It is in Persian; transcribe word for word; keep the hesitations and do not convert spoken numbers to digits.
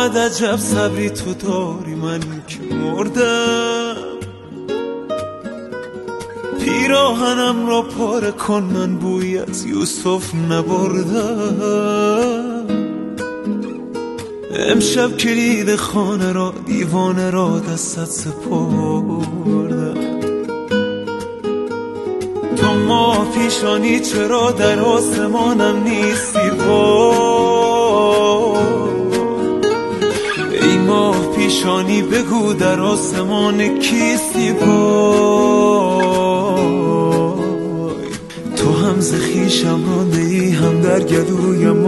شاید عجب صبری تو داری، من که مردم. پیراهنم را پاره کن، من بوی از یوسف نبردم. امشب کلید خانه را، دیوانه را دستت سپردم. تو ماه پیشانی چرا در آسمانم نیستی؟ وای ای ماه پیشانی بگو در آسمان کیستی؟ وای تو هم ز خویشم رانده ای، هم در گلویم